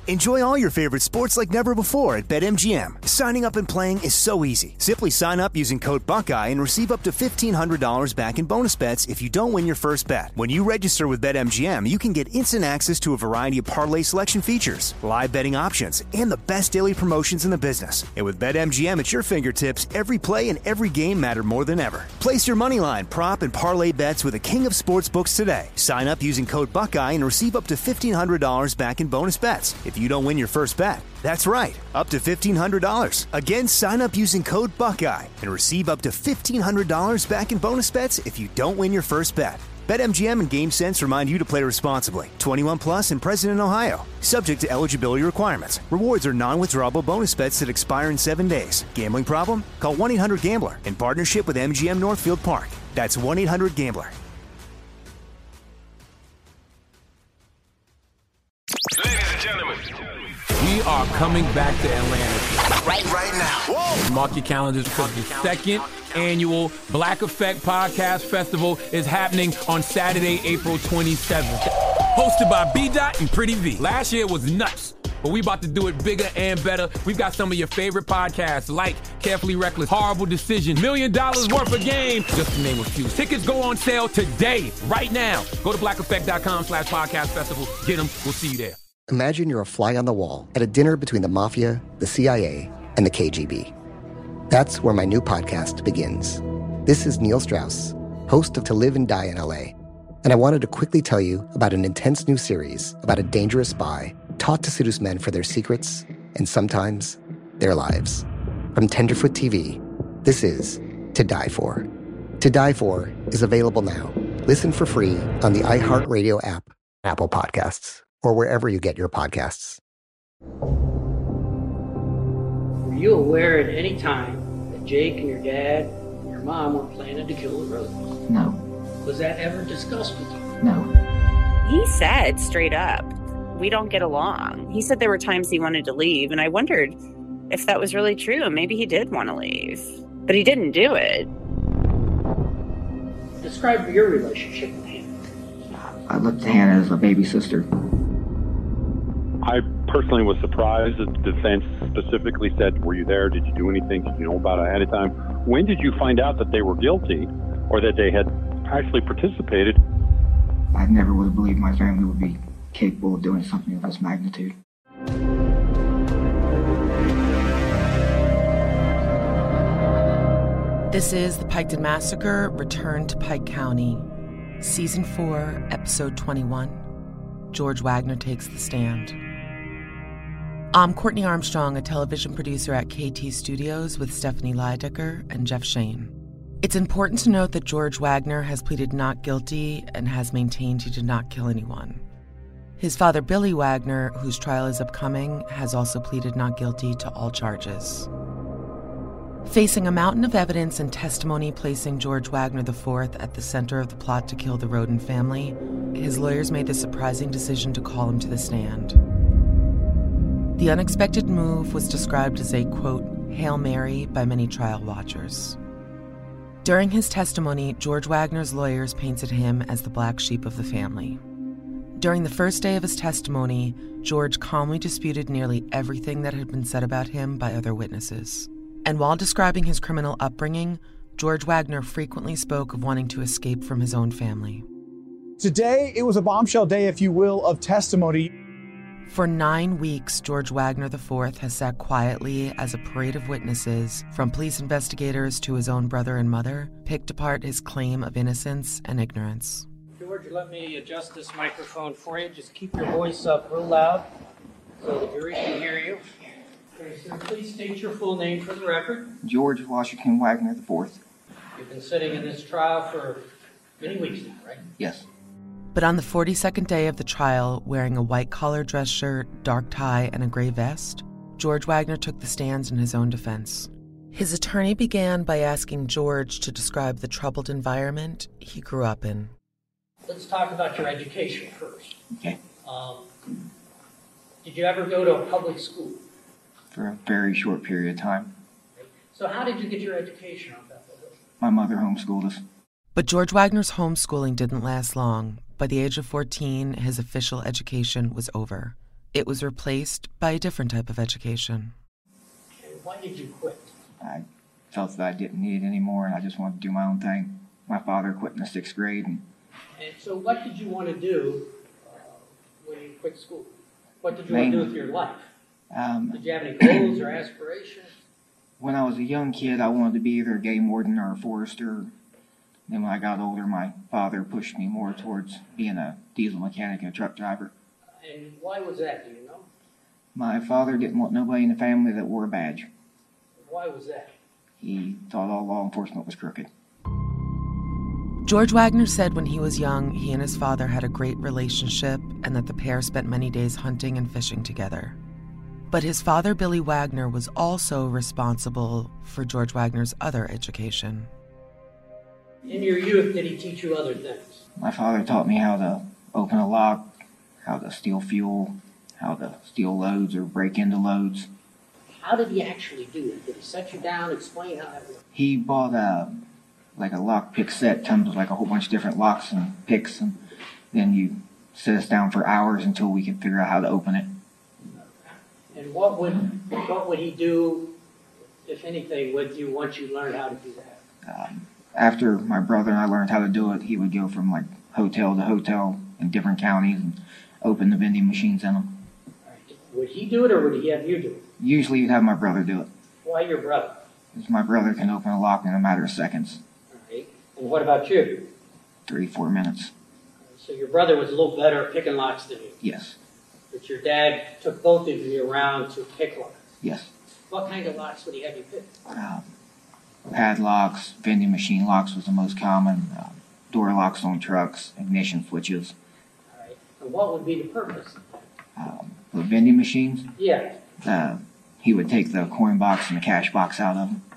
Enjoy all your favorite sports like never before at BetMGM. Signing up and playing is so easy. Simply sign up using code Buckeye and receive up to $1,500 back in bonus bets if you don't win your first bet. When you register with BetMGM, you can get instant access to a variety of parlay selection features, live betting options, and the best daily promotions in the business. And with BetMGM at your fingertips, every play and every game matter more than ever. Place your moneyline, prop, and parlay bets with the king of sportsbooks today. Sign up using code Buckeye and receive up to $1,500 back in bonus bets if you don't win your first bet. That's right, up to $1,500. Again, sign up using code Buckeye and receive up to $1,500 back in bonus bets if you don't win your first bet. BetMGM and GameSense remind you to play responsibly. 21 plus and present in Ohio. Subject to eligibility requirements. Rewards are non-withdrawable bonus bets that expire in 7 days. Gambling problem? Call 1-800-GAMBLER in partnership with MGM Northfield Park. That's 1-800-GAMBLER. Ladies and gentlemen, we are coming back to Atlanta right now. Whoa. Mark your calendars because the second annual Black Effect Podcast Festival is happening on Saturday, April 27th. Hosted by B-Dot and Pretty V. Last year was nuts, but we about to do it bigger and better. We've got some of your favorite podcasts like Carefully Reckless, Horrible Decision, $1 Million Worth of Game, just to name a few. Tickets go on sale today, right now. Go to blackeffect.com/podcast festival. Get them. We'll see you there. Imagine you're a fly on the wall at a dinner between the Mafia, the CIA, and the KGB. That's where my new podcast begins. This is Neil Strauss, host of To Live and Die in LA, and I wanted to quickly tell you about an intense new series about a dangerous spy taught to seduce men for their secrets and sometimes their lives. From Tenderfoot TV, this is To Die For. To Die For is available now. Listen for free on the iHeartRadio app, Apple Podcasts, or wherever you get your podcasts. Were you aware at any time that Jake and your dad and your mom were planning to kill the Rosens? No. Was that ever discussed with you? No. He said straight up, we don't get along. He said there were times he wanted to leave, and I wondered if that was really true. Maybe he did want to leave, but he didn't do it. Describe your relationship with him. I looked at Hannah as a baby sister. I personally was surprised that the defense specifically said, were you there? Did you do anything? Did you know about it ahead of time? When did you find out that they were guilty or that they had actually participated? I never would have believed my family would be capable of doing something of this magnitude. This is The Piketon Massacre, Return to Pike County. Season 4, Episode 21. George Wagner Takes the Stand. I'm Courtney Armstrong, a television producer at KT Studios with Stephanie Lydecker and Jeff Shane. It's important to note that George Wagner has pleaded not guilty and has maintained he did not kill anyone. His father, Billy Wagner, whose trial is upcoming, has also pleaded not guilty to all charges. Facing a mountain of evidence and testimony placing George Wagner IV at the center of the plot to kill the Roden family, his lawyers made the surprising decision to call him to the stand. The unexpected move was described as a, quote, Hail Mary by many trial watchers. During his testimony, George Wagner's lawyers painted him as the black sheep of the family. During the first day of his testimony, George calmly disputed nearly everything that had been said about him by other witnesses. And while describing his criminal upbringing, George Wagner frequently spoke of wanting to escape from his own family. Today, it was a bombshell day, if you will, of testimony. For 9 weeks, George Wagner IV has sat quietly as a parade of witnesses, from police investigators to his own brother and mother, picked apart his claim of innocence and ignorance. George, let me adjust this microphone for you. Just keep your voice up real loud so the jury can hear you. Okay, sir, please state your full name for the record. George Washington Wagner IV. You've been sitting in this trial for many weeks now, right? Yes. But on the 42nd day of the trial, wearing a white-collar dress shirt, dark tie, and a gray vest, George Wagner took the stand in his own defense. His attorney began by asking George to describe the troubled environment he grew up in. Let's talk about your education first. Okay. Did you ever go to a public school? For a very short period of time. So how did you get your education on Bethel Hill? My mother homeschooled us. But George Wagner's homeschooling didn't last long. By the age of 14, his official education was over. it was replaced by a different type of education. And why did you quit? I felt that I didn't need it anymore, and I just wanted to do my own thing. My father quit in the 6th grade. And so what did you want to do when you quit school? What did you want to do with your life? Did you have any goals or aspirations? When I was a young kid, I wanted to be either a game warden or a forester. Then when I got older, my father pushed me more towards being a diesel mechanic and a truck driver. And why was that, do you know? My father didn't want nobody in the family that wore a badge. Why was that? He thought all law enforcement was crooked. George Wagner said when he was young, he and his father had a great relationship and that the pair spent many days hunting and fishing together. But his father, Billy Wagner, was also responsible for George Wagner's other education. In your youth, did he teach you other things? My father taught me how to open a lock, how to steal fuel, how to steal loads or break into loads. How did he actually do it? Did he set you down, explain how that worked? He bought a lock pick set, comes with like a whole bunch of different locks and picks, and then you sit us down for hours until we could figure out how to open it. And what would he do, if anything, with you once you learned how to do that? After my brother and I learned how to do it, he would go from like hotel to hotel in different counties and open the vending machines in them. Right. Would he do it or would he have you do it? Usually you'd have my brother do it. Why your brother? Because my brother can open a lock in a matter of seconds. All right. And what about you? 3-4 minutes. So your brother was a little better at picking locks than you? Yes. But your dad took both of you around to pick locks? Yes. What kind of locks would he have you pick? Padlocks, vending machine locks was the most common, door locks on trucks, ignition switches. All right. And what would be the purpose? The vending machines? Yeah. He would take the coin box and the cash box out of them.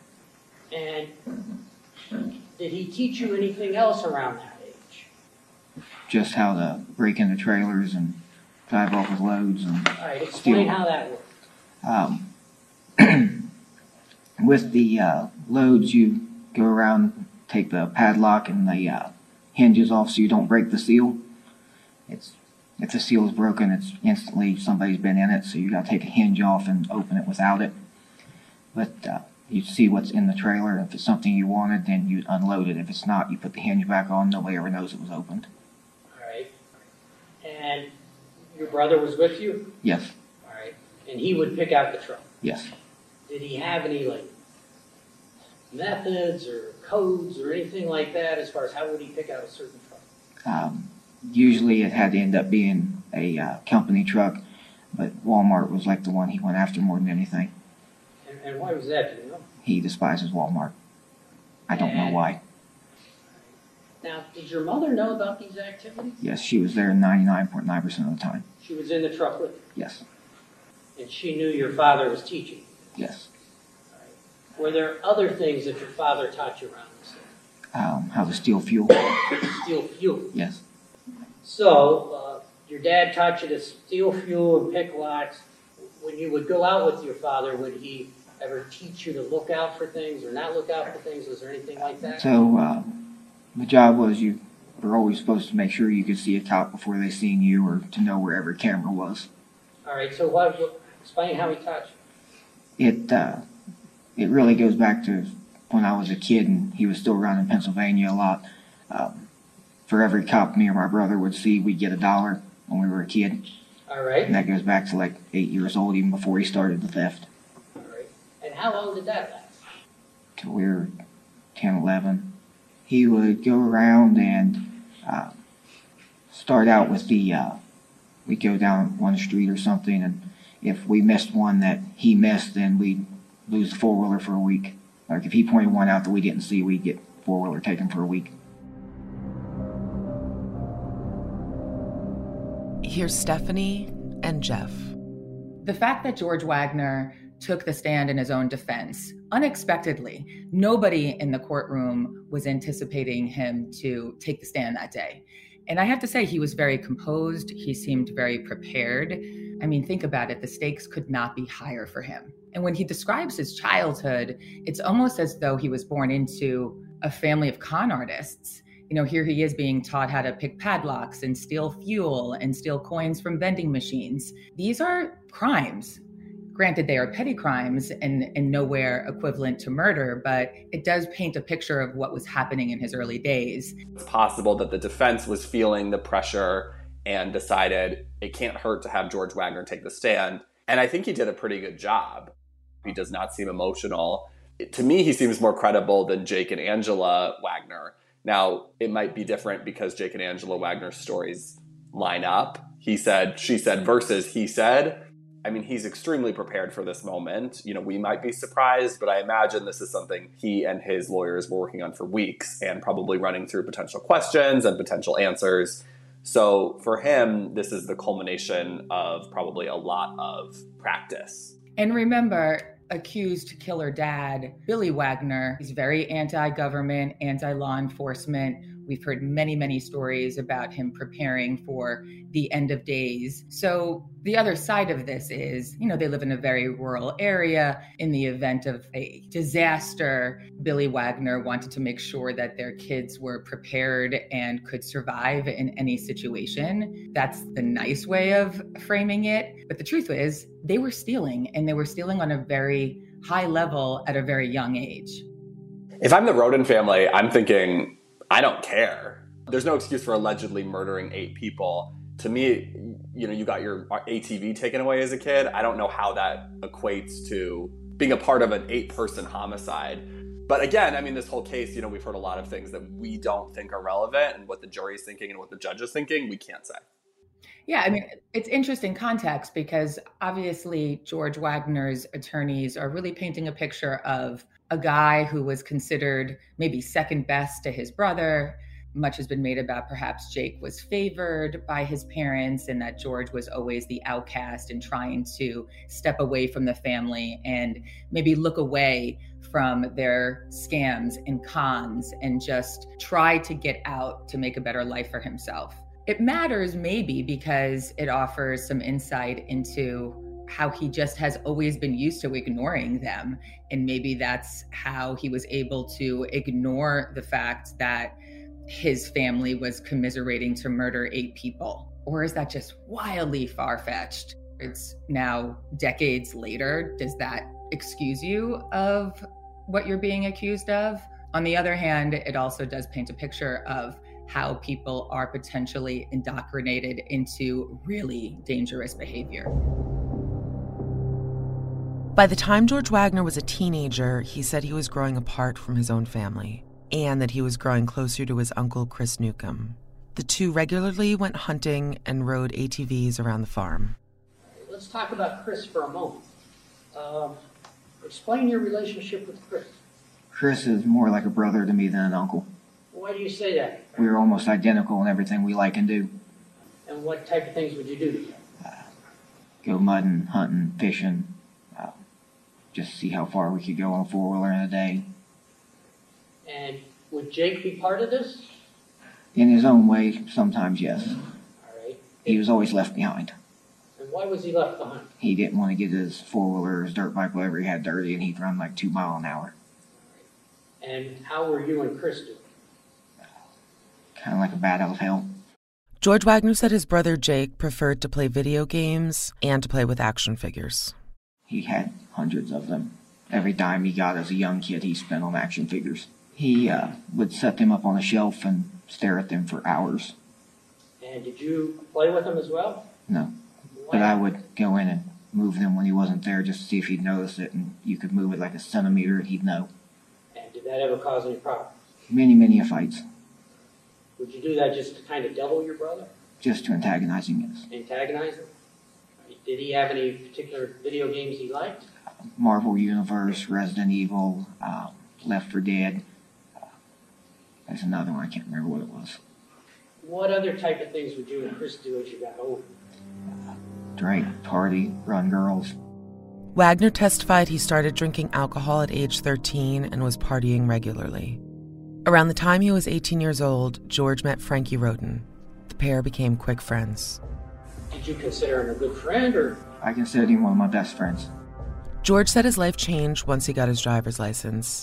And did he teach you anything else around that age? Just how to break into trailers and drive off with loads and All right. Explain how that worked. With the loads, you go around, take the padlock and the hinges off so you don't break the seal. If the seal is broken, it's instantly somebody's been in it, so you got to take a hinge off and open it without it. But you see what's in the trailer. If it's something you wanted, then you unload it. If it's not, you put the hinge back on. Nobody ever knows it was opened. All right. And your brother was with you? Yes. All right. And he would pick out the truck? Yes. Did he have any methods or codes or anything like that as far as how would he pick out a certain truck? Usually it had to end up being a company truck, but Walmart was like the one he went after more than anything. And why was that, do you know? He despises Walmart. I don't know why. Now, did your mother know about these activities? Yes, she was there 99.9% of the time. She was in the truck with you? Yes. And she knew your father was teaching? Yes. All right. Were there other things that your father taught you around this? How to steal fuel. Steal fuel? Yes. So, your dad taught you to steal fuel and pick locks. When you would go out with your father, would he ever teach you to look out for things or not look out for things? Was there anything like that? So, the job was you were always supposed to make sure you could see a cop before they seen you or to know where every camera was. All right, so explain how he taught you. It really goes back to when I was a kid and he was still around in Pennsylvania a lot. For every cop me or my brother would see, we'd get $1 when we were a kid. All right. And that goes back to like 8 years old, even before he started the theft. All right. And how long did that last? Till we were 10, 11. He would go around and start out with we'd go down one street or something, and if we missed one that he missed, then we'd lose the four-wheeler for a week. Like if he pointed one out that we didn't see, we'd get four-wheeler taken for a week. Here's Stephanie and Jeff. The fact that George Wagner took the stand in his own defense, unexpectedly, nobody in the courtroom was anticipating him to take the stand that day. And I have to say, he was very composed. He seemed very prepared. I mean, think about it. The stakes could not be higher for him. And when he describes his childhood, it's almost as though he was born into a family of con artists. Here he is being taught how to pick padlocks and steal fuel and steal coins from vending machines. These are crimes. Granted, they are petty crimes and nowhere equivalent to murder, but it does paint a picture of what was happening in his early days. It's possible that the defense was feeling the pressure and decided it can't hurt to have George Wagner take the stand. And I think he did a pretty good job. He does not seem emotional. To me, he seems more credible than Jake and Angela Wagner. Now, it might be different because Jake and Angela Wagner's stories line up. He said, she said versus he said. I mean, he's extremely prepared for this moment. We might be surprised, but I imagine this is something he and his lawyers were working on for weeks and probably running through potential questions and potential answers. So for him, this is the culmination of probably a lot of practice. And remember, accused killer dad, Billy Wagner, he's very anti-government, anti-law enforcement. We've heard many, many stories about him preparing for the end of days. So the other side of this is, they live in a very rural area. In the event of a disaster, Billy Wagner wanted to make sure that their kids were prepared and could survive in any situation. That's the nice way of framing it. But the truth is, they were stealing, and they were stealing on a very high level at a very young age. If I'm the Roden family, I'm thinking, I don't care. There's no excuse for allegedly murdering 8 people. To me, you got your ATV taken away as a kid. I don't know how that equates to being a part of an 8-person homicide. But again, I mean, this whole case, we've heard a lot of things that we don't think are relevant, and what the jury's thinking and what the judge is thinking, we can't say. Yeah, I mean, it's interesting context because obviously George Wagner's attorneys are really painting a picture of a guy who was considered maybe second best to his brother. Much has been made about perhaps Jake was favored by his parents and that George was always the outcast and trying to step away from the family and maybe look away from their scams and cons and just try to get out to make a better life for himself. It matters maybe because it offers some insight into how he just has always been used to ignoring them. And maybe that's how he was able to ignore the fact that his family was commiserating to murder 8 people. Or is that just wildly far-fetched? It's now decades later. Does that excuse you of what you're being accused of? On the other hand, it also does paint a picture of how people are potentially indoctrinated into really dangerous behavior. By the time George Wagner was a teenager, he said he was growing apart from his own family and that he was growing closer to his uncle, Chris Newcomb. The two regularly went hunting and rode ATVs around the farm. Let's talk about Chris for a moment. Explain your relationship with Chris. Chris is more like a brother to me than an uncle. Why do you say that? We're almost identical in everything we like and do. And what type of things would you do together? Go mudding, hunting, fishing. Just see how far we could go on a 4-wheeler in a day. And would Jake be part of this? In his own way, sometimes yes. All right. He was always left behind. And why was he left behind? He didn't want to get his 4-wheeler or his dirt bike, whatever he had dirty, and he'd run like 2 miles an hour. And how were you and Chris doing? Kind of like a bat out of hell. George Wagner said his brother Jake preferred to play video games and to play with action figures. He had hundreds of them. Every dime he got as a young kid, he spent on action figures. He would set them up on a shelf and stare at them for hours. And did you play with them as well? No. But I would go in and move them when he wasn't there just to see if he'd notice it, and you could move it like a centimeter and he'd know. And did that ever cause any problems? Many fights. Would you do that just to kind of devil your brother? Just to antagonize him, yes. Antagonize him? Did he have any particular video games he liked? Marvel Universe, Resident Evil, Left 4 Dead. There's another one, I can't remember what it was. What other type of things would you and Chris do as you got older? Drink, party, run girls. Wagner testified he started drinking alcohol at age 13 and was partying regularly. Around the time he was 18 years old, George met Frankie Roden. The pair became quick friends. Did you consider him a good friend, or? I considered him one of my best friends. George said his life changed once he got his driver's license.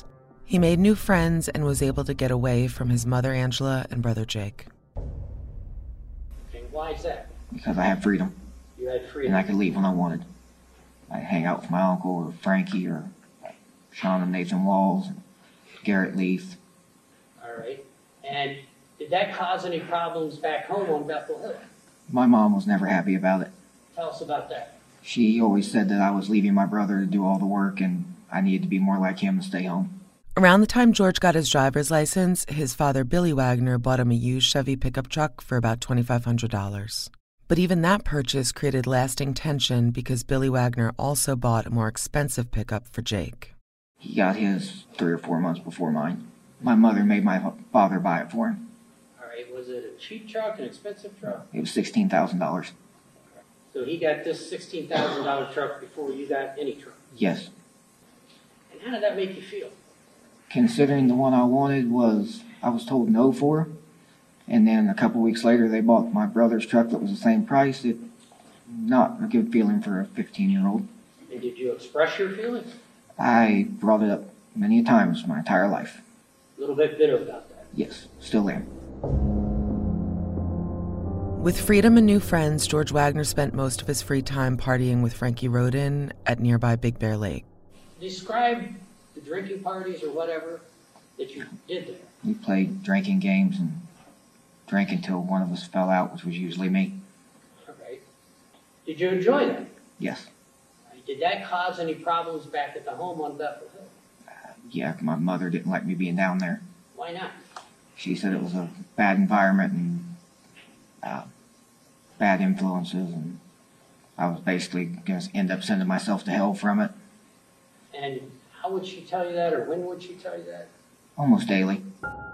He made new friends and was able to get away from his mother Angela and brother Jake. And why is that? Because I had freedom. You had freedom. And I could leave when I wanted. I'd hang out with my uncle or Frankie or Sean and Nathan Walls, and Garrett Leaf. All right. And did that cause any problems back home on Bethel Hill? My mom was never happy about it. Tell us about that. She always said that I was leaving my brother to do all the work and I needed to be more like him and stay home. Around the time George got his driver's license, his father, Billy Wagner, bought him a used Chevy pickup truck for about $2,500. But even that purchase created lasting tension because Billy Wagner also bought a more expensive pickup for Jake. He got his 3 or 4 months before mine. My mother made my father buy it for him. All right. Was it a cheap truck, an expensive truck? It was $16,000. So he got this $16,000 truck before you got any truck? Yes. And how did that make you feel? Considering the one I wanted I was told no for, and then a couple weeks later they bought my brother's truck that was the same price. It not a good feeling for a 15-year-old. And did you express your feelings? I brought it up many times my entire life. A little bit bitter about that? Yes, still am. With freedom and new friends, George Wagner spent most of his free time partying with Frankie Rodin at nearby Big Bear Lake. Describe the drinking parties or whatever that you did there. We played drinking games and drank until one of us fell out, which was usually me. All right. Did you enjoy that? Yes. Did that cause any problems back at the home on Bethel Hill? Yeah, my mother didn't like me being down there. Why not? She said it was a bad environment and bad influences, and I was basically going to end up sending myself to hell from it. And how would she tell you that, or when would she tell you that? Almost daily.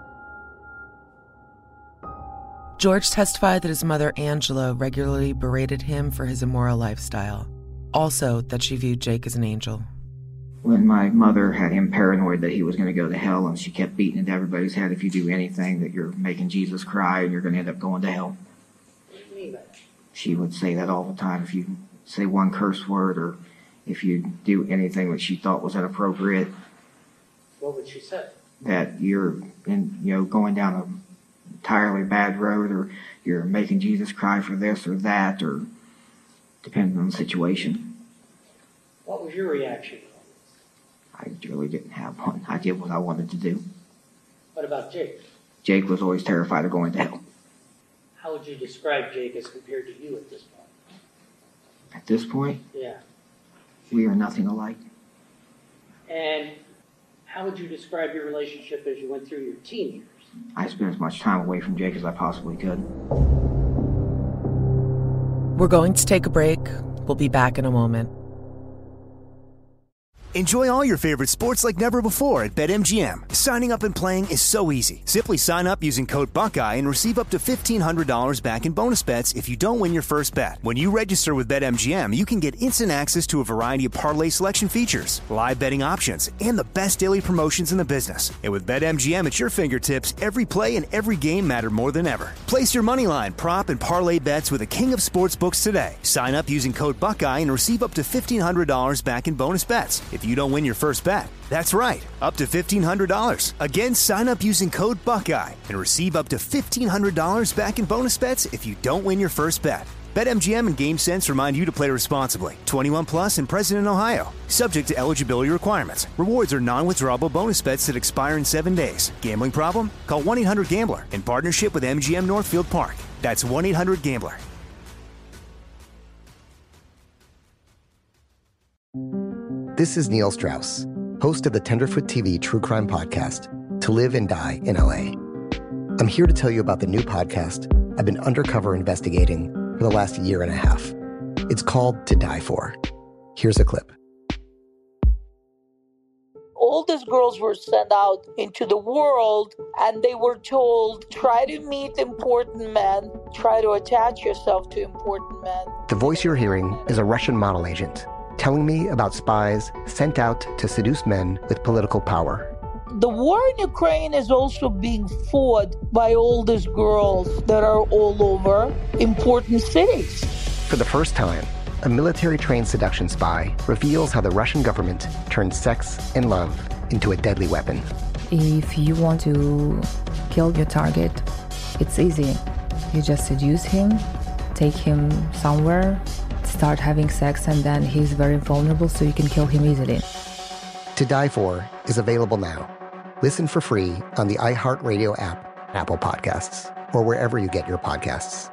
George testified that his mother, Angela, regularly berated him for his immoral lifestyle. Also, that she viewed Jake as an angel. When my mother had him paranoid that he was going to go to hell, and she kept beating into everybody's head, if you do anything, that you're making Jesus cry and you're going to end up going to hell. What do you mean by that? She would say that all the time. If you say one curse word or if you do anything that she thought was inappropriate. What would she say? That you're going down an entirely bad road, or you're making Jesus cry for this or that, or depending on the situation. What was your reaction? I really didn't have one. I did what I wanted to do. What about Jake? Jake was always terrified of going to hell. How would you describe Jake as compared to you at this point? At this point? Yeah. We are nothing alike. And how would you describe your relationship as you went through your teen years? I spent as much time away from Jake as I possibly could. We're going to take a break. We'll be back in a moment. Enjoy all your favorite sports like never before at BetMGM. Signing up and playing is so easy. Simply sign up using code Buckeye and receive up to $1,500 back in bonus bets if you don't win your first bet. When you register with BetMGM, you can get instant access to a variety of parlay selection features, live betting options, and the best daily promotions in the business. And with BetMGM at your fingertips, every play and every game matter more than ever. Place your moneyline, prop, and parlay bets with the king of sportsbooks today. Sign up using code Buckeye and receive up to $1,500 back in bonus bets if you don't win your first bet. That's right, up to $1,500. Again, sign up using code Buckeye and receive up to $1,500 back in bonus bets if you don't win your first bet. BetMGM and GameSense remind you to play responsibly. 21 plus and present in Ohio. Subject to eligibility requirements. Rewards are non-withdrawable bonus bets that expire in 7 days. Gambling problem? Call 1-800-GAMBLER in partnership with MGM Northfield Park. That's 1-800-GAMBLER. This is Neil Strauss, host of the Tenderfoot TV true crime podcast, To Live and Die in LA. I'm here to tell you about the new podcast I've been undercover investigating for the last year and a half. It's called To Die For. Here's a clip. All these girls were sent out into the world and they were told, try to meet important men, try to attach yourself to important men. The voice you're hearing is a Russian model agent telling me about spies sent out to seduce men with political power. The war in Ukraine is also being fought by all these girls that are all over important cities. For the first time, a military-trained seduction spy reveals how the Russian government turned sex and love into a deadly weapon. If you want to kill your target, it's easy. You just seduce him, take him somewhere, start having sex, and then he's very vulnerable, so you can kill him easily. To Die For is available now. Listen for free on the iHeartRadio app, Apple Podcasts, or wherever you get your podcasts.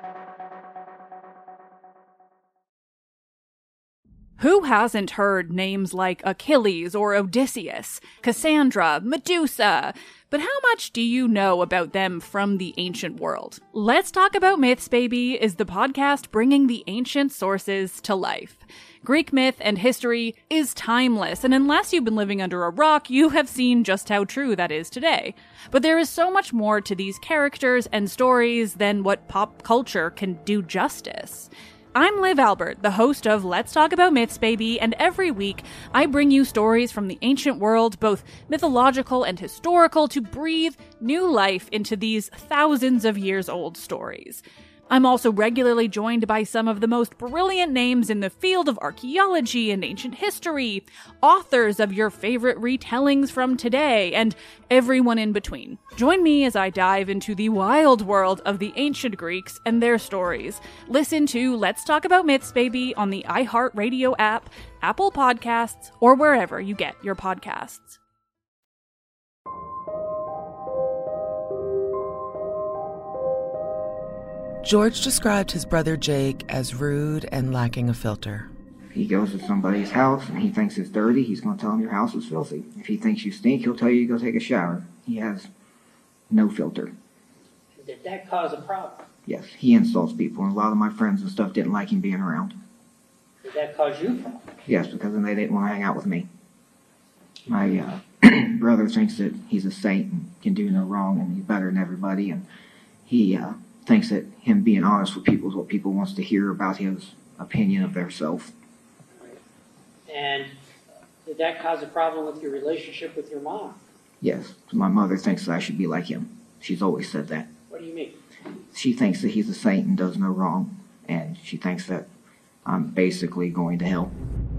Who hasn't heard names like Achilles or Odysseus, Cassandra, Medusa? But how much do you know about them from the ancient world? Let's Talk About Myths, Baby is the podcast bringing the ancient sources to life. Greek myth and history is timeless, and unless you've been living under a rock, you have seen just how true that is today. But there is so much more to these characters and stories than what pop culture can do justice. I'm Liv Albert, the host of Let's Talk About Myths, Baby, and every week I bring you stories from the ancient world, both mythological and historical, to breathe new life into these thousands of years old stories. I'm also regularly joined by some of the most brilliant names in the field of archaeology and ancient history, authors of your favorite retellings from today, and everyone in between. Join me as I dive into the wild world of the ancient Greeks and their stories. Listen to Let's Talk About Myths, Baby on the iHeartRadio app, Apple Podcasts, or wherever you get your podcasts. George described his brother Jake as rude and lacking a filter. If he goes to somebody's house and he thinks it's dirty, he's going to tell him your house is filthy. If he thinks you stink, he'll tell you to go take a shower. He has no filter. Did that cause a problem? Yes, he insults people, and a lot of my friends and stuff didn't like him being around. Did that cause you problems? Yes, because then they didn't want to hang out with me. My brother thinks that he's a saint and can do no wrong, and he's better than everybody, and he thinks that him being honest with people is what people wants to hear about his opinion of their self. And did that cause a problem with your relationship with your mom? Yes, my mother thinks that I should be like him. She's always said that. What do you mean? She thinks that he's a saint and does no wrong, and she thinks that I'm basically going to hell.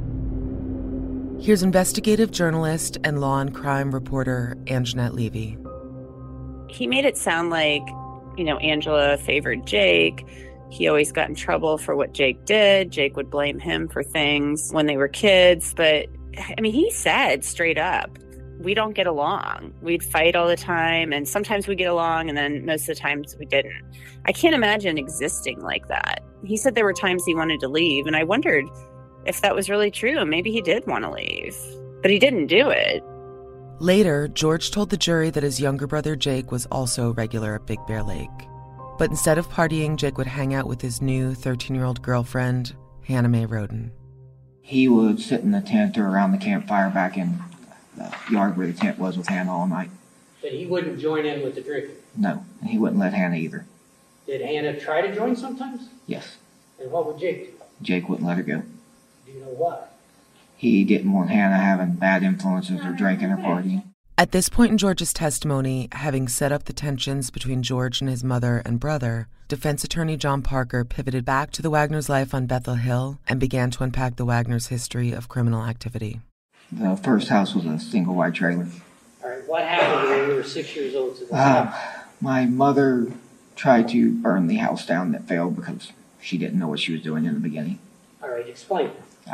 Here's investigative journalist and law and crime reporter Anjanette Levy. He made it sound like, Angela favored Jake. He always got in trouble for what Jake did. Jake would blame him for things when they were kids. But, he said straight up, we don't get along. We'd fight all the time, and sometimes we get along, and then most of the times we didn't. I can't imagine existing like that. He said there were times he wanted to leave, and I wondered if that was really true. Maybe he did want to leave, but he didn't do it. Later, George told the jury that his younger brother Jake was also regular at Big Bear Lake. But instead of partying, Jake would hang out with his new 13-year-old girlfriend, Hannah Mae Roden. He would sit in the tent or around the campfire back in the yard where the tent was with Hannah all night. But he wouldn't join in with the drinking? No, and he wouldn't let Hannah either. Did Hannah try to join sometimes? Yes. And what would Jake do? Jake wouldn't let her go. Do you know why? He didn't want Hannah having bad influences or drinking or partying. At this point in George's testimony, having set up the tensions between George and his mother and brother, defense attorney John Parker pivoted back to the Wagners' life on Bethel Hill and began to unpack the Wagners' history of criminal activity. The first house was a single wide trailer. All right, what happened when you were 6 years old to the My mother tried to burn the house down that failed because she didn't know what she was doing in the beginning. All right, explain.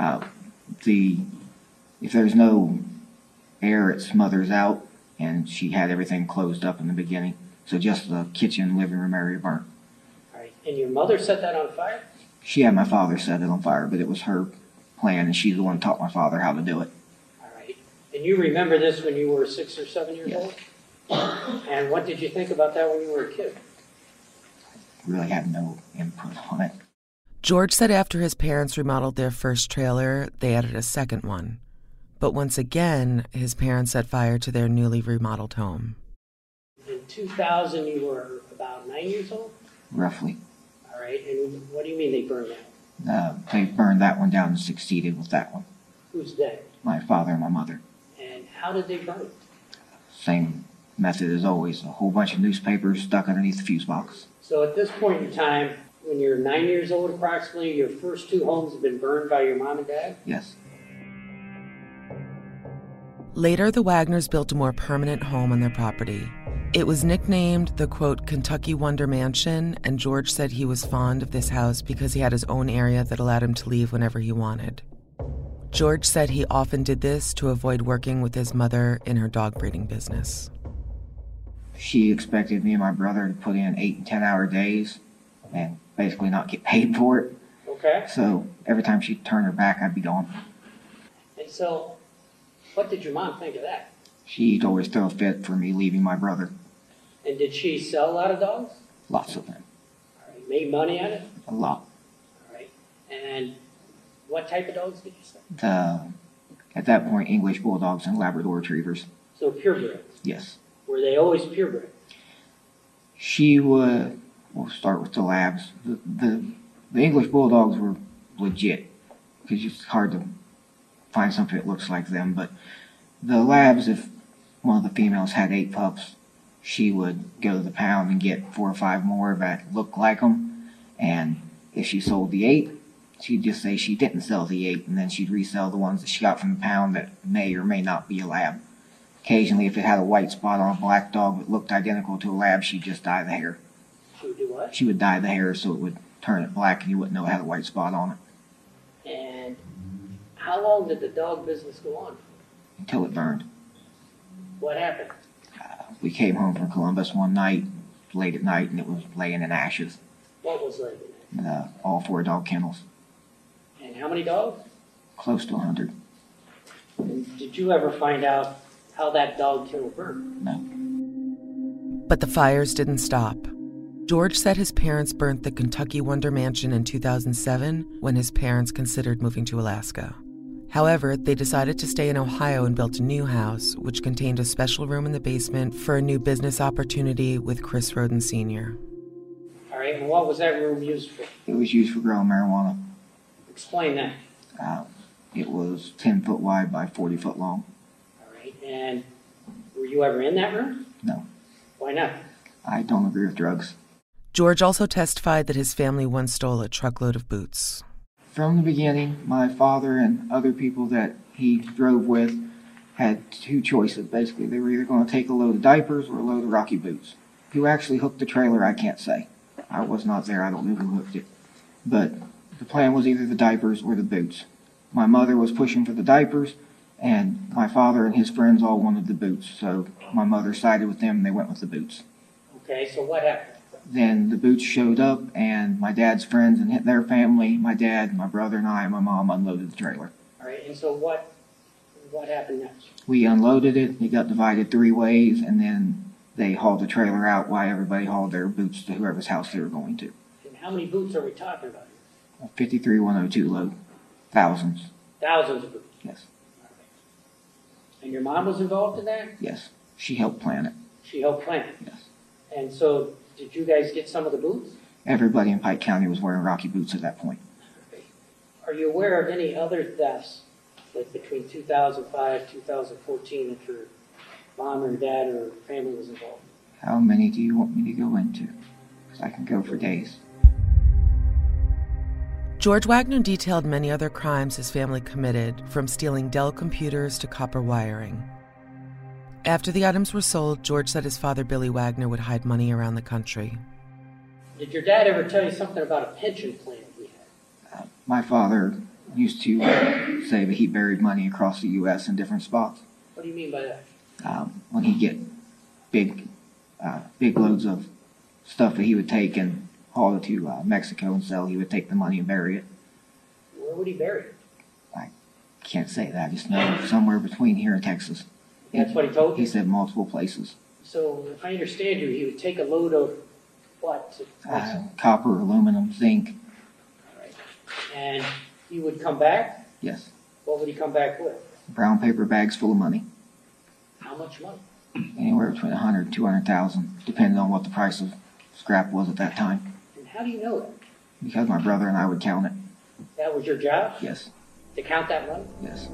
If there's no air, it smothers out, and she had everything closed up in the beginning. So just the kitchen, living room area burnt. All right, and your mother set that on fire? She had my father set it on fire, but it was her plan, and she's the one who taught my father how to do it. All right, and you remember this when you were 6 or 7 years old? And what did you think about that when you were a kid? Really had no input on it. George said after his parents remodeled their first trailer, they added a second one. But once again, his parents set fire to their newly remodeled home. In 2000, you were about 9 years old? Roughly. All right, and what do you mean they burned that? They burned that one down and succeeded with that one. Who's they? My father and my mother. And how did they burn it? Same method as always. A whole bunch of newspapers stuck underneath the fuse box. So at this point in time, when you're 9 years old approximately, your first two homes have been burned by your mom and dad? Yes. Later, the Wagners built a more permanent home on their property. It was nicknamed the, quote, Kentucky Wonder Mansion, and George said he was fond of this house because he had his own area that allowed him to leave whenever he wanted. George said he often did this to avoid working with his mother in her dog breeding business. She expected me and my brother to put in 8 and 10-hour days and basically not get paid for it. Okay. So every time she'd turn her back, I'd be gone. And so, what did your mom think of that? She'd always throw a fit for me leaving my brother. And did she sell a lot of dogs? Lots of them. All right. Made money on it? A lot. All right. And what type of dogs did you sell? At that point, English Bulldogs and Labrador Retrievers. So purebreds? Yes. Were they always purebred? She would, we'll start with the Labs. The English Bulldogs were legit, because it's hard to find something that looks like them, but the Labs, if one of the females had 8 pups, she would go to the pound and get 4 or 5 more that looked like them, and if she sold the 8, she'd just say she didn't sell the 8, and then she'd resell the ones that she got from the pound that may or may not be a Lab. Occasionally, if it had a white spot on a black dog that looked identical to a Lab, she'd just dye the hair. She would do what? She would dye the hair so it would turn it black and you wouldn't know it had a white spot on it. And how long did the dog business go on? Until it burned. What happened? We came home from Columbus one night, late at night, and it was laying in ashes. What was laying in it? All 4 dog kennels. And how many dogs? Close to 100. And did you ever find out how that dog kennel burned? No. But the fires didn't stop. George said his parents burnt the Kentucky Wonder Mansion in 2007 when his parents considered moving to Alaska. However, they decided to stay in Ohio and built a new house, which contained a special room in the basement for a new business opportunity with Chris Roden Sr. All right, and what was that room used for? It was used for growing marijuana. Explain that. It was 10 foot wide by 40 foot long. All right, and were you ever in that room? No. Why not? I don't agree with drugs. George also testified that his family once stole a truckload of boots. From the beginning, my father and other people that he drove with had 2 choices, basically. They were either going to take a load of diapers or a load of Rocky boots. Who actually hooked the trailer, I can't say. I was not there, I don't know who hooked it. But the plan was either the diapers or the boots. My mother was pushing for the diapers, and my father and his friends all wanted the boots. So my mother sided with them and they went with the boots. Okay, so what happened? Then the boots showed up, and my dad's friends and their family, my dad, my brother, and I, and my mom unloaded the trailer. All right, and so what happened next? We unloaded it, it got divided 3 ways, and then they hauled the trailer out while everybody hauled their boots to whoever's house they were going to. And how many boots are we talking about here? A 53-102 load. Thousands. Thousands of boots? Yes. And your mom was involved in that? Yes. She helped plan it. She helped plan it? Yes. And so, did you guys get some of the boots? Everybody in Pike County was wearing Rocky boots at that point. Okay. Are you aware of any other thefts, like between 2005, 2014, that your mom or dad or family was involved in? How many do you want me to go into? Because I can go for days. George Wagner detailed many other crimes his family committed, from stealing Dell computers to copper wiring. After the items were sold, George said his father, Billy Wagner, would hide money around the country. Did your dad ever tell you something about a pension plan he had? My father used to say that he buried money across the U.S. in different spots. What do you mean by that? When he'd get big loads of stuff that he would take and haul it to Mexico and sell, he would take the money and bury it. Where would he bury it? I can't say that. I just know somewhere between here and Texas. That's what he told you? He said multiple places. So, if I understand you, he would take a load of what? Copper, aluminum, zinc. All right. And he would come back? Yes. What would he come back with? Brown paper bags full of money. How much money? Anywhere between 100 and 200,000, depending on what the price of scrap was at that time. And how do you know that? Because my brother and I would count it. That was your job? Yes. To count that money? Yes.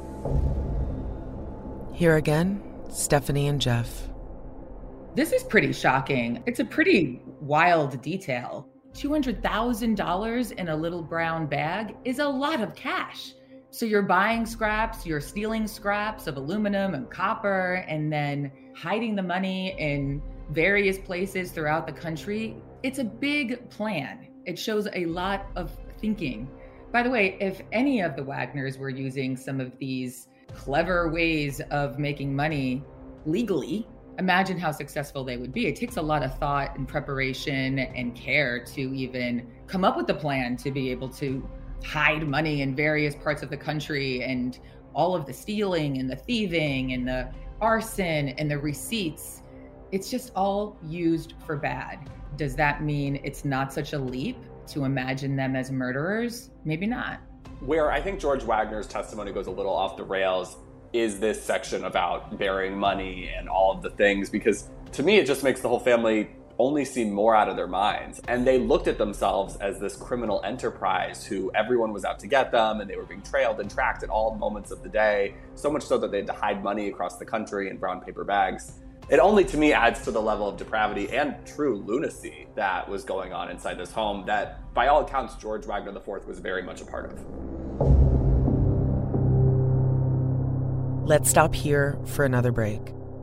Here again, Stephanie and Jeff. This is pretty shocking. It's a pretty wild detail. $200,000 in a little brown bag is a lot of cash. So you're buying scraps, you're stealing scraps of aluminum and copper, and then hiding the money in various places throughout the country. It's a big plan. It shows a lot of thinking. By the way, if any of the Wagners were using some of these clever ways of making money legally, imagine how successful they would be. It takes a lot of thought and preparation and care to even come up with the plan to be able to hide money in various parts of the country, and all of the stealing and the thieving and the arson and the receipts. It's just all used for bad. Does that mean it's not such a leap to imagine them as murderers? Maybe not. Where I think George Wagner's testimony goes a little off the rails is this section about burying money and all of the things, because to me it just makes the whole family only seem more out of their minds. And they looked at themselves as this criminal enterprise who everyone was out to get them, and they were being trailed and tracked at all moments of the day, so much so that they had to hide money across the country in brown paper bags. It only, to me, adds to the level of depravity and true lunacy that was going on inside this home that, by all accounts, George Wagner IV was very much a part of. Let's stop here for another break.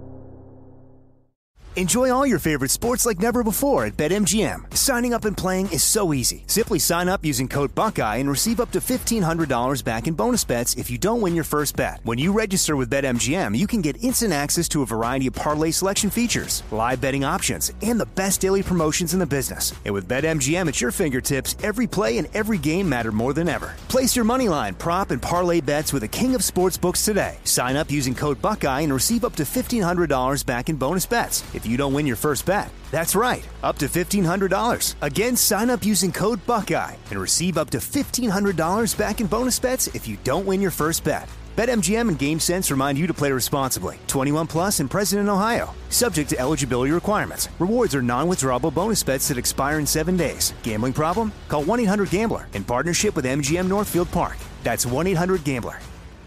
Enjoy all your favorite sports like never before at BetMGM. Signing up and playing is so easy. Simply sign up using code Buckeye and receive up to $1,500 back in bonus bets if you don't win your first bet. When you register with BetMGM, you can get instant access to a variety of parlay selection features, live betting options, and the best daily promotions in the business. And with BetMGM at your fingertips, every play and every game matter more than ever. Place your moneyline, prop, and parlay bets with the king of sportsbooks today. Sign up using code Buckeye and receive up to $1,500 back in bonus bets if you don't win your first bet. That's right, up to $1,500. Again, sign up using code Buckeye and receive up to $1,500 back in bonus bets if you don't win your first bet. BetMGM and GameSense remind you to play responsibly. 21 plus and present in Ohio. Subject to eligibility requirements. Rewards are non-withdrawable bonus bets that expire in 7 days. Gambling problem? Call 1-800-GAMBLER in partnership with MGM Northfield Park. That's 1-800-GAMBLER.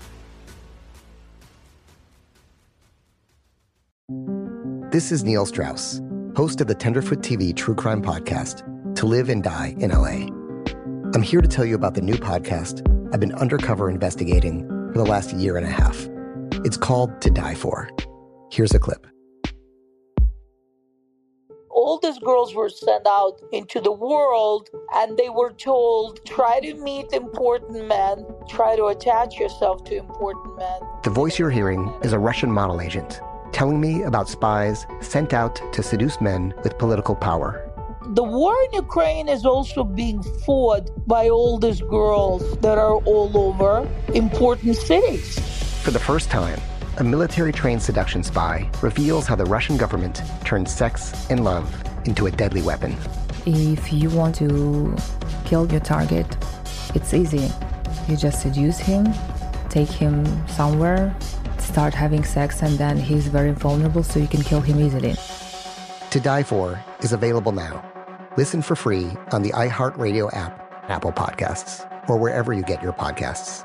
This is Neil Strauss, host of the Tenderfoot TV true crime podcast, To Live and Die in LA. I'm here to tell you about the new podcast I've been undercover investigating for the last year and a half. It's called To Die For. Here's a clip. All these girls were sent out into the world and they were told, try to meet important men, try to attach yourself to important men. The voice you're hearing is a Russian model agent telling me about spies sent out to seduce men with political power. The war in Ukraine is also being fought by all these girls that are all over important cities. For the first time, a military-trained seduction spy reveals how the Russian government turned sex and love into a deadly weapon. If you want to kill your target, it's easy. You just seduce him, take him somewhere, start having sex, and then he's very vulnerable, so you can kill him easily. To Die For is available now. Listen for free on the iHeartRadio app, Apple Podcasts, or wherever you get your podcasts.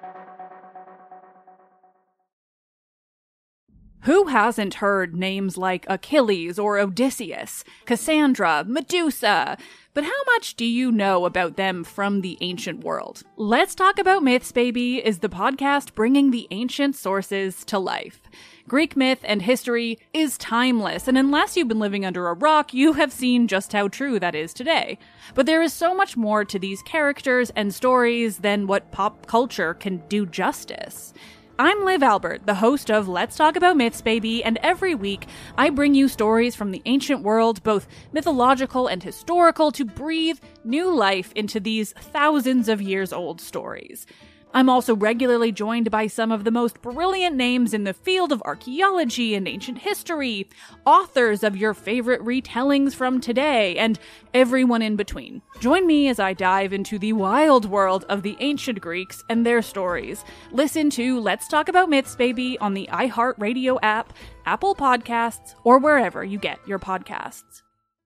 Who hasn't heard names like Achilles or Odysseus, Cassandra, Medusa? But how much do you know about them from the ancient world? Let's Talk About Myths, Baby is the podcast bringing the ancient sources to life. Greek myth and history is timeless, and unless you've been living under a rock, you have seen just how true that is today. But there is so much more to these characters and stories than what pop culture can do justice. I'm Liv Albert, the host of Let's Talk About Myths, Baby, and every week I bring you stories from the ancient world, both mythological and historical, to breathe new life into these thousands of years old stories. I'm also regularly joined by some of the most brilliant names in the field of archaeology and ancient history, authors of your favorite retellings from today, and everyone in between. Join me as I dive into the wild world of the ancient Greeks and their stories. Listen to Let's Talk About Myths, Baby on the iHeartRadio app, Apple Podcasts, or wherever you get your podcasts.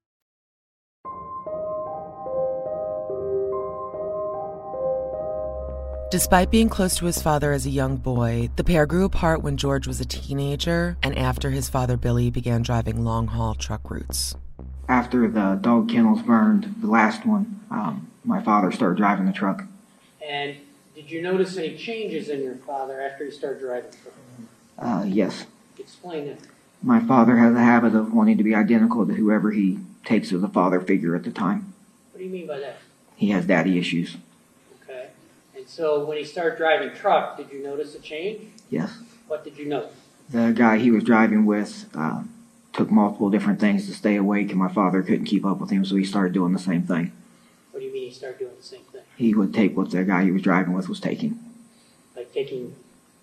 Despite being close to his father as a young boy, the pair grew apart when George was a teenager and after his father Billy began driving long-haul truck routes. After the dog kennels burned, the last one, my father started driving the truck. And Did you notice any changes in your father after he started driving truck? Yes. Explain that. My father has a habit of wanting to be identical to whoever he takes as a father figure at the time. What do you mean by that? He has daddy issues. Okay. And so when he started driving truck, did you notice a change? Yes. What did you notice? The guy he was driving with took multiple different things to stay awake, and my father couldn't keep up with him, so he started doing the same thing. What do you mean he started doing the same thing? He would take what the guy he was driving with was taking. Like taking...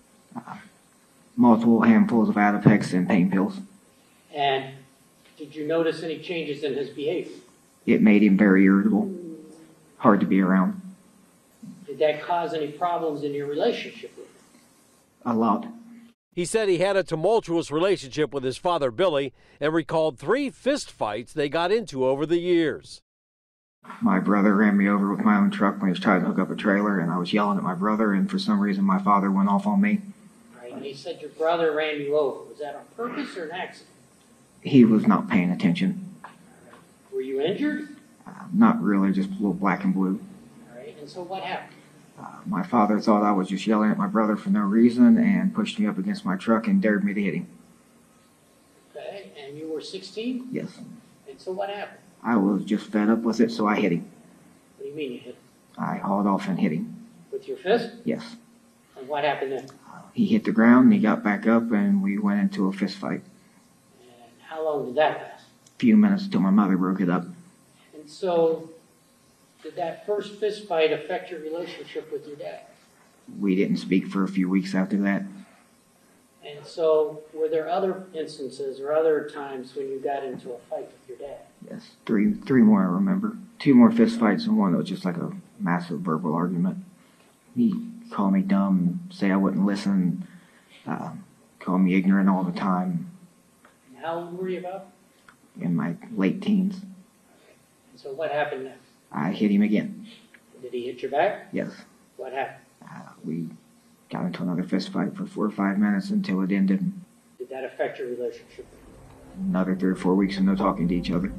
multiple handfuls of Adipex and pain pills. And did you notice any changes in his behavior? It made him very irritable, hard to be around. Did that cause any problems in your relationship with him? A lot. He said he had a tumultuous relationship with his father, Billy, and recalled 3 fist fights they got into over the years. My brother ran me over with my own truck when he was trying to hook up a trailer, and I was yelling at my brother, and for some reason my father went off on me. Right, and he said your brother ran you over. Was that on purpose or an accident? He was not paying attention. Were you injured? Not really, just a little black and blue. All right, and so what happened? My father thought I was just yelling at my brother for no reason and pushed me up against my truck and dared me to hit him. Okay, and you were 16? Yes. And so what happened? I was just fed up with it, so I hit him. What do you mean you hit him? I hauled off and hit him. With your fist? Yes. And what happened then? He hit the ground, and he got back up, and we went into a fist fight. And how long did that last? A few minutes until my mother broke it up. And so, did that first fist fight affect your relationship with your dad? We didn't speak for a few weeks after that. And so, were there other instances or other times when you got into a fight with your dad? Yes, three more I remember. 2 more fist fights and one that was just like a massive verbal argument. He called me dumb, say I wouldn't listen, called me ignorant all the time. And how old were you about? In my late teens. And so what happened next? I hit him again. Did he hit your back? Yes. What happened? We got into another fist fight for 4 or 5 minutes until it ended. Did that affect your relationship? Another 3 or 4 weeks of no talking to each other.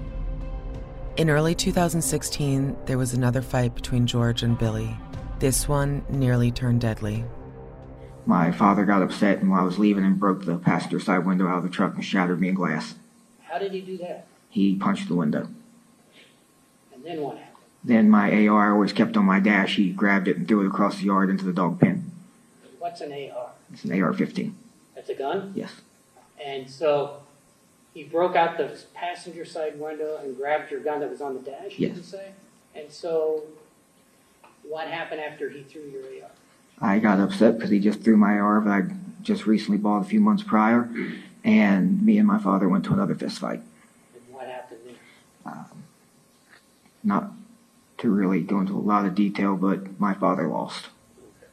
In early 2016, there was another fight between George and Billy. This one nearly turned deadly. My father got upset, and while I was leaving and broke the passenger side window out of the truck and shattered me in glass. How did he do that? He punched the window. And then what happened? Then my AR I always kept on my dash. He grabbed it and threw it across the yard into the dog pen. What's an AR? It's an AR-15. That's a gun? Yes. And so he broke out the passenger side window and grabbed your gun that was on the dash, yes. You say? And so what happened after he threw your AR? I got upset because he just threw my AR that I just recently bought a few months prior, and me and my father went to another fist fight. And what happened there? Not to really go into a lot of detail, but my father lost. Okay.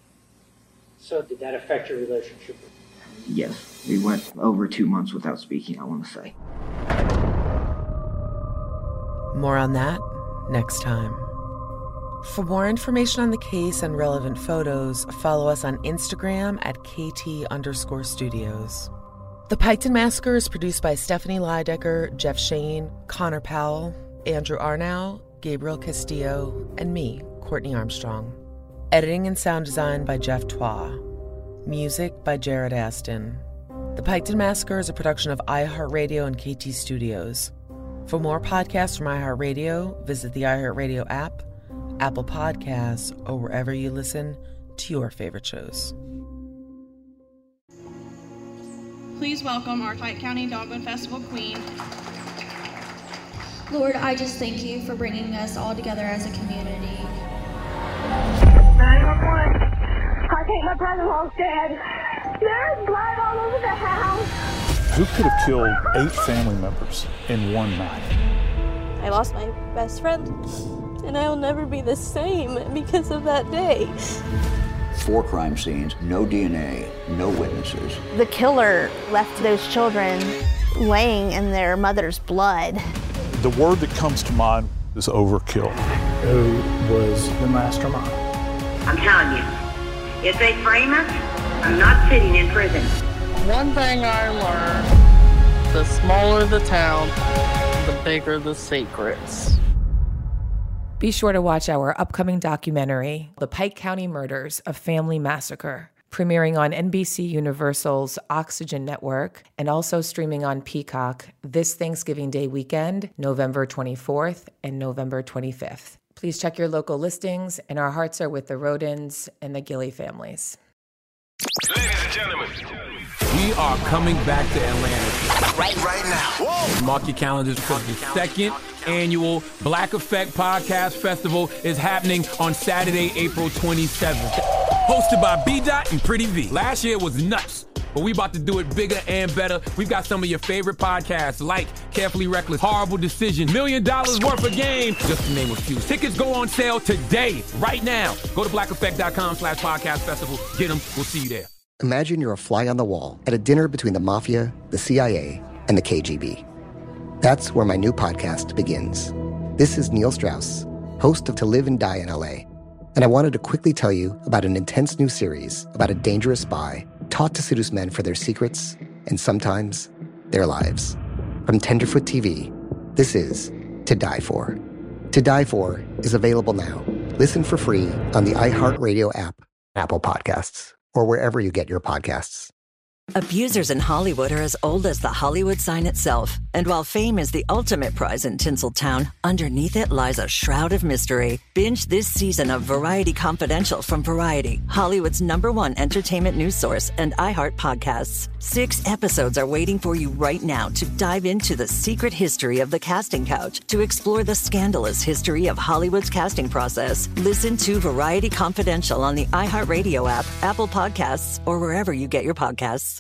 So did that affect your relationship? Yes. We went over 2 months without speaking, I want to say. More on that next time. For more information on the case and relevant photos, follow us on Instagram at KT_studios. The Piketon Massacre is produced by Stephanie Lydecker, Jeff Shane, Connor Powell, Andrew Arnau, Gabriel Castillo, and me, Courtney Armstrong. Editing and sound design by Jeff Twa. Music by Jared Aston. The Piketon Massacre is a production of iHeartRadio and KT Studios. For more podcasts from iHeartRadio, visit the iHeartRadio app, Apple Podcasts, or wherever you listen to your favorite shows. Please welcome our Pike County Dogwood Festival Queen. Lord, I just thank you for bringing us all together as a community. 911. I think my brother-in-law's dead. There's blood all over the house. Who could have killed 8 family members in one night? I lost my best friend, and I will never be the same because of that day. 4 crime scenes, no DNA, no witnesses. The killer left those children laying in their mother's blood. The word that comes to mind is overkill. Who was the mastermind? I'm telling you, if they frame us, I'm not sitting in prison. One thing I learned, the smaller the town, the bigger the secrets. Be sure to watch our upcoming documentary, The Pike County Murders, A Family Massacre, premiering on NBC Universal's Oxygen Network and also streaming on Peacock this Thanksgiving Day weekend, November 24th and November 25th. Please check your local listings, and our hearts are with the Rodins and the Gilly families. Ladies and gentlemen, we are coming back to Atlanta right now. Whoa. Mark your calendars because the second annual Black Effect Podcast Festival is happening on Saturday, April 27th. Hosted by B-Dot and Pretty V. Last year was nuts, but we about to do it bigger and better. We've got some of your favorite podcasts like Carefully Reckless, Horrible Decision, $1 Million Worth of Game, just to name a few. Tickets go on sale today, right now. Go to blackeffect.com/podcast festival. Get them. We'll see you there. Imagine you're a fly on the wall at a dinner between the mafia, the CIA, and the KGB. That's where my new podcast begins. This is Neil Strauss, host of To Live and Die in LA. And I wanted to quickly tell you about an intense new series about a dangerous spy taught to seduce men for their secrets and sometimes their lives. From Tenderfoot TV, this is To Die For. To Die For is available now. Listen for free on the iHeartRadio app, Apple Podcasts, or wherever you get your podcasts. Abusers in Hollywood are as old as the Hollywood sign itself. And while fame is the ultimate prize in Tinseltown, underneath it lies a shroud of mystery. Binge this season of Variety Confidential from Variety, Hollywood's #1 entertainment news source, and iHeart Podcasts. 6 episodes are waiting for you right now to dive into the secret history of the casting couch, to explore the scandalous history of Hollywood's casting process. Listen to Variety Confidential on the iHeartRadio app, Apple Podcasts, or wherever you get your podcasts.